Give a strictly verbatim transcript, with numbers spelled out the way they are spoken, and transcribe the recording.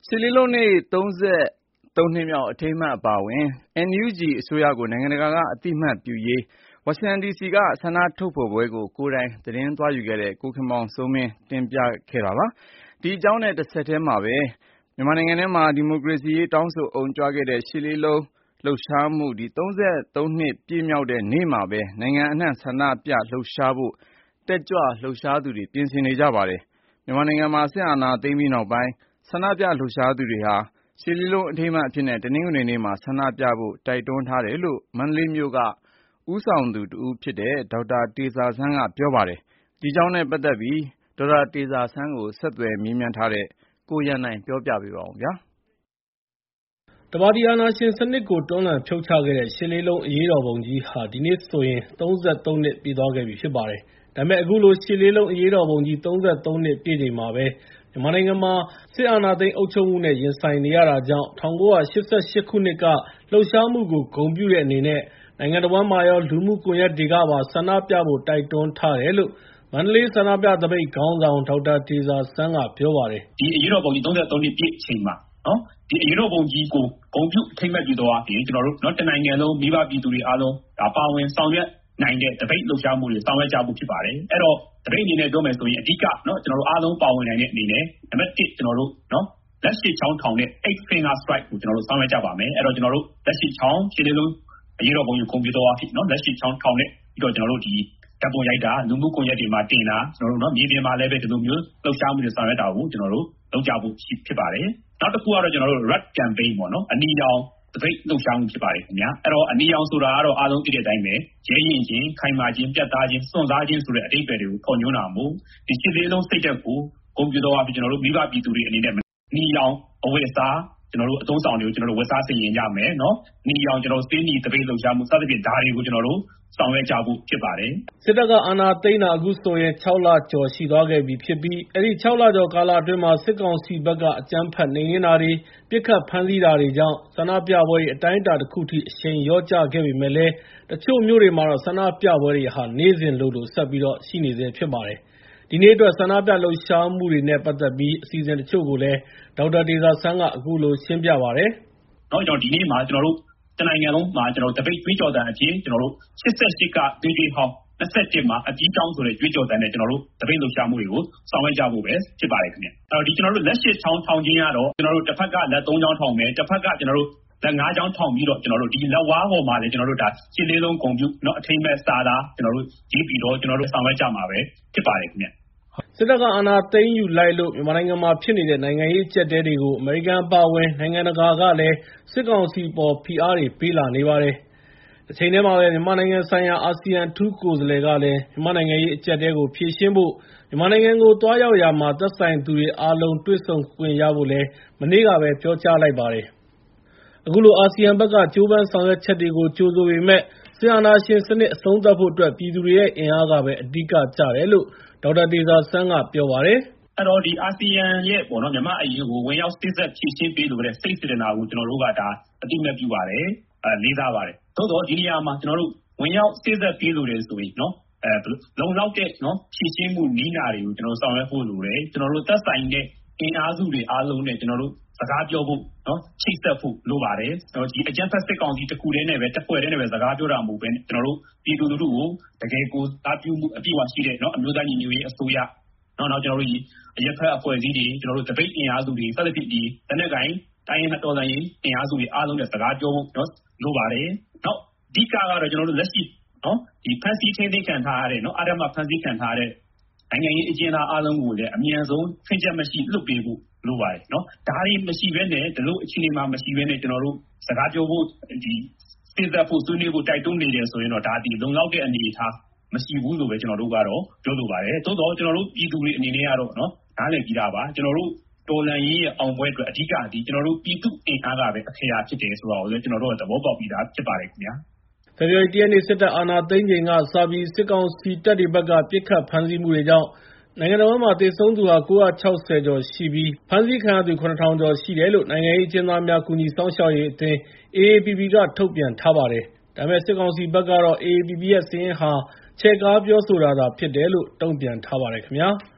ရှစ်လေးလုံးနေ့ ၃၃ နှစ်မြောက်အထိမ်းအမှတ်အပါအဝင် အန်ယူဂျီ အစိုးရကိုနိုင်ငံတကာကအသိအမှတ်ပြုရေး ဝါရှင်တန်ဒီစီကဆန္ဒထုတ်ဖော်ပွဲကို ကိုယ်တိုင်သတင်းသွားယူခဲ့တဲ့ ကိုခင်မောင်စိုးမင်းက တင်ပြထားပါတယ်။ ဒီအကြောင်းနဲ့တဆက်တည်းမှာပဲ မြန်မာနိုင်ငံထဲမှာ ဒီမိုကရေစီရေးတောင်းဆိုအုံကြွခဲ့တဲ့ ရှစ်လေးလုံးလှုပ်ရှားမှု ၃၃ နှစ်ပြည့်မြောက်တဲ့နေ့မှာပဲ နိုင်ငံအနှံ့ဆန္ဒပြလှုပ်ရှားဖို့ တက်ကြွလှုပ်ရှားသူတွေ ပြင်ဆင်နေကြပါတယ်။ မြန်မာနိုင်ငံမှာ စစ်အာဏာသိမ်းပြီးနောက်ပိုင်း ဆန္ဒပြလှုပ်ရှားသူတွေဟာ ရှစ်လေးလုံးအထိမ်းအမှတ်အဖြစ် တနင်္ဂနွေနေ့မှာ ဆန္ဒပြဖို့ တိုက်တွန်းထားတယ်လို့ မန္တလေးမြို့က ဦးဆောင်သူတဦးဖြစ်တဲ့ ဒေါက်တာတေဇာဆန်းကပြောပါတယ်။ ဒီအကြောင်းနဲ့ပတ်သက်ပြီး ဒေါက်တာတေဇာဆန်းကိုဆက်သွယ်မေးမြန်းထားတဲ့ ကိုရန်နိုင်က ပြောပြပေးပါမယ်။ တပါတီအာဏာရှင်စနစ်ကို တွန်းလှန်ဖြုတ်ချခဲ့တဲ့ ရှစ်လေးလုံးအရေးတော်ပုံကြီးဟာ ဒီနေ့ဆိုရင် ၃၃ နှစ်ပြည့်သွားခဲ့ပြီဖြစ်ပါတယ်။ ဒါပေမဲ့ အခုလို ရှစ်လေးလုံးအရေးတော်ပုံကြီး ၃၃ နှစ်ပြည့်ချိန်မှာပဲ မြန်မာနိုင်ငံမှာ စစ်အာဏာသိမ်းအုပ်ချုပ်မှုနဲ့ ရင်ဆိုင်နေရတာကြောင့် ၁၉၈၈ ခုနှစ်က လှုပ်ရှားမှုကို ဂုဏ်ပြုတဲ့အနေနဲ့ နိုင်ငံတဝန်းမှာရော လူမှုကွန်ရက်တွေကပါ ဆန္ဒပြဖို့ တိုက်တွန်းထားတယ်လို့ မန္တလေးဆန္ဒပြသပိတ်ခေါင်းဆောင် ဒေါက်တာတေဇာဆန်းကပြောပါတယ်။ "ဒီအရေးတော်ပုံကြီး ၃၃ နှစ်ပြည့်အချိန်မှာ ဒီအရေးတော်ပုံကြီးကို ဂုဏ်ပြုအထိမ်းအမှတ်ပြုသောအားဖြင့် ကျနော်တို့ တနိုင်ငံလုံးမိဘပြည်သူတွေအားလုံး ပါဝင်ဆောင်ရွက်နိုင်တဲ့ သပိတ်လှုပ်ရှားမှုတွေ ဆောင်ရွက်ကြဖို့ဖြစ်ပါတယ်။ အဲဒီတော့ သပိတ်အနေနဲ့ပြောမယ်ဆိုရင် အဓိက ကျနော်တို့အားလုံးပါဝင်နိုင်တဲ့အနေနဲ့ နံပါတ်တစ် ကျနော်တို့ လက်ရှေ့ချောင်းထောင်တဲ့ Eight Finger Strike ကို ကျနော်တို့ဆောင်ရွက်ကြပါမယ်။ အဲဒီတော့ ကျနော်တို့ လက်ရှေ့ချောင်း ရှစ်လေးလုံးအရေးတော်ပုံကြီးကို ဂုဏ်ပြုသောအားဖြင့် လက်ရှိချောင်းထောင်တဲ့ ပြီးတော့ ကျနော်တို့ ဓာတ်ပုံရိုက်တာ လူမှုကွန်ရက်တွေမှာတင်တာ မြေပြင်မှာလည်း ဒီလိုမျိုးလှုပ်ရှားမှုတွေဆောင်ရွက်တာကို ကျနော်တို့ လုပ်ကြဖို့ဖြစ်ပါတယ်။ နောက်တခုကတော့ ကျနော်တို့ Red Campaign ပေါ့နော် အနီရောင်သပိတ်လှုပ်ရှားမှုဖြစ်ပါတယ်ခင်ဗျာ။ အဲဒီတော့ အနီရောင်ဆိုတာကတော့ အားလုံးသိတဲ့အတိုင်းပဲ ရဲရင့်ခြင်း ခိုင်မာခြင်း ပြတ်သားခြင်း စွန့်စားခြင်းဆိုတဲ့အဓိပ္ပာယ်တွေကို ဖော်ညွှန်းတာမို့ ဒီရှစ်လေးလုံးစိတ်ဓာတ်ကို ဂုဏ်ပြုသောအားဖြင့် ကျနော်တို့ မိဘပြည်သူတွေအနေနဲ့ အနီရောင်အဝတ်အစား ကျနော်တို့ အသုံးအဆောင်တွေကို ကျနော်တို့ ဝတ်စားဆင်ယင်ကြမယ်။ အနီရောင်ဆေးနီသပိတ်လှုပ်ရှားမှု စသဖြင့် ဒါတွေကို ကျနော်တို့ ဆောင်ရွက်ကြဖို့ဖြစ်ပါတယ်။ " စစ်တပ်က အာဏာသိမ်းတာ အခုဆိုရင် ခြောက် လကျော်ရှိသွားခဲ့ပြီဖြစ်ပြီး အဲဒီ ခြောက် လကျော်ကာလအတွင်းမှာ စစ်ကောင်စီဘက်က အကြမ်းဖက်နှိမ်နင်းတာတွေ ပစ်ခတ်ဖမ်းဆီးတာတွေကြောင့် ဆန္ဒပြပွဲတွေ အတိုင်းအတာတခုအထိ အရှိန်လျော့ကျခဲ့ပေမယ့်လည်း တချို့မြို့တွေမှာတော့ ဆန္ဒပြပွဲတွေဟာ နေ့စဉ်လိုလို ဆက်ရှိနေဆဲဖြစ်ပါတယ်။ ဒီနေ့အတွက် ဆန္ဒပြလှုပ်ရှားမှုတွေနဲ့ ပတ်သက်ပြီး အစီအစဉ်တချို့ကိုလည်း ဒေါက်တာတေဇာဆန်းက အခုလိုရှင်းပြပါတယ်။ "ဒီနေ့မှာ ကျနော်တို့ တနိုင်ငံလုံးမှာ သပိတ်ကြွေးကြော်သံအပြင် ရှစ်ဆယ့်ရှစ် က သွေးကြွေးဟောင်း ၂၁ မှာ အပြီးတောင်းဆိုတဲ့ ကြွေးကြော်သံနဲ့ ကျနော်တို့ သပိတ်လှုပ်ရှားမှုတွေကို ဆောင်ရွက်ကြဖို့ပဲဖြစ်ပါတယ်ခင်ဗျ။ အဲဒီတော့ လက်ရှေ့ချောင်းထောင်ခြင်းကတော့ တဘက်က လက် သုံးချောင်းထောင်မယ်။ တဘက်က လက် ငါးချောင်းထောင်ပြီးတော့ ဒီလက်ဝါးပေါ်မှာလည်း ရှစ်လေးလုံးဂုဏ်ပြုအထိမ်းအမှတ်စာသား ရေးပြီးတော့ ကျနော်တို့ ဆောင်ရွက်ကြမှာဖြစ်ပါတယ်ခင်ဗျ။ " စစ်တပ်က အာဏာသိမ်းယူလိုက်လို့ မြန်မာနိုင်ငံမှာဖြစ်နေတဲ့ နိုင်ငံရေးအကျပ်အတည်းတွေကို အမေရိကန်အပါအဝင် နိုင်ငံတကာကလည်း စစ်ကောင်စီအပေါ် ဖိအားတွေပေးလာနေပါတယ်။ တချိန်တည်းမှာပဲ မြန်မာနိုင်ငံဆိုင်ရာ အာဆီယံအထူးကိုယ်စားလှယ်ကလည်း မြန်မာ့နိုင်ငံရေးအကျပ်အတည်းကို ဖြေရှင်းဖို့ မြန်မာနိုင်ငံကို သွားရောက်ရာမှာ သက်ဆိုင်သူတွေအားလုံး တွေ့ဆုံခွင့်ရဖို့လည်း မနေ့ကပဲ ပြောကြားလိုက်ပါတယ်။ အခုလို အာဆီယံဘက်က ကြိုးပမ်းဆောင်ရွက်ချက်တွေကို ကြိုဆိုပေမယ့် စစ်အာဏာရှင်စနစ် အဆုံးသတ်ဖို့အတွက် ပြည်သူတွေရဲ့ အင်အားကပဲ အဓိကကျတယ်လို့ ဒေါက်တာတေဇာဆန်းက ပြောပါတယ်။ "အဲဒီတော့ အာဆီယံရဲ့ မြန်မာ့အရေးကို ဝင်ရောက်စေ့စပ်ဖြေရှင်းပေးလိုတဲ့ စိတ်စေတနာကို ကျနော်တို့က အသိအမှတ်ပြုပါတယ်။ လေးစားပါတယ်။ သို့သော် ဒီနေရာမှာ ဝင်ရောက်စေ့စပ်ပေးလိုတယ်ဆိုရင် လုံလောက်တဲ့ ဖြေရှင်းမှုနည်းနာတွေကို ဆောင်ရွက်ဖို့လိုတယ်။ သက်ဆိုင်တဲ့အင်အားစုတွေအားလုံးနဲ့ စကားပြောဖို့ ချိတ်ဆက်ဖို့လိုပါတယ်။ အကြမ်းဖက်စစ်ကောင်စီတခုတည်းနဲ့ပဲ တဖွဲ့တည်းနဲ့ပဲ စကားပြောတာမဟုတ်ဘဲနဲ့ ပြည်သူလူထုကို တကယ်ကိုယ်စားပြုမှုအပြည့်အဝရှိတဲ့ အမျိုးသားညီညွတ်ရေးအစိုးရ အရပ်ဘက်အဖွဲ့အစည်းတွေ သပိတ်အင်အားစုတွေ စသဖြင့် လက်နက်ကိုင်တိုင်းရင်းသားတော်လှန်ရေးအင်အားစုတွေအားလုံးနဲ့ စကားပြောဖို့လိုပါတယ်။ နောက်အဓိကကတော့ လက်ရှိဖမ်းဆီးထိန်းသိမ်းခံထားရတဲ့ အဓမ္မဖမ်းဆီးခံထားရတဲ့ နိုင်ငံရေးအကျဉ်းသားအားလုံးကိုလည်း အမြန်ဆုံးခြွင်းချက်မရှိလွှတ်ပေးဖို့လိုပါတယ်။ ဒါတွေမရှိဘဲနဲ့ ဒီလိုအခြေအနေမှာမရှိဘဲနဲ့ စကားပြောဖို့ စေ့စပ်ဖို့ ဆွေးနွေးဖို့တိုက်တွန်းနေတယ်ဆိုရင်တော့ ဒါသည်လုံလောက်တဲ့အနေအထားမရှိဘူးလို့ပဲ ကျနော်တို့ကတော့ပြောလိုပါတယ်။ သို့သော် ကျနော်တို့ပြည်သူတွေအနေနဲ့ကတော့ နားလည်ပြီးသားပါ။ ကျနော်တို့တော်လှန်ရေးရဲ့အောင်ပွဲအတွက် အဓိကသည် ကျနော်တို့ပြည်သူ့အင်အားကပဲ အခရာဖြစ်တယ်ဆိုတာကိုလည်း ကျနော်တို့က သဘောပေါက်ပြီးသားဖြစ်ပါတယ်ခင်ဗျာ။ " ဖေဖော်ဝါရီ ၁ ရက်နေ့ စစ်တပ်အာဏာသိမ်းချိန်ကစပြီး စစ်ကောင်စီတပ်တွေဘက်က ပစ်ခတ်ဖမ်းဆီးမှုတွေကြောင့် နိုင်ငံတဝန်းမှာ သေဆုံးသူ ၉၆၀ ကျော်ရှိပြီး ဖမ်းဆီးခံရသူ ၇ ထောင်ကျော်ရှိတယ်လို့ နိုင်ငံရေးအကျဉ်းသားများ ကူညီစောင့်ရှောက်ရေးအသင်း အေအေပီပီ က ထုတ်ပြန်ထားပါတယ်။ ဒါပေမဲ့ စစ်ကောင်စီဘက်ကတော့ အေအေပီပီရဲ့ စာရင်းဟာ ချဲ့ကားပြောဆိုတာသာဖြစ်တယ်လို့ တုံ့ပြန်ထားပါတယ်ခင်ဗျာ။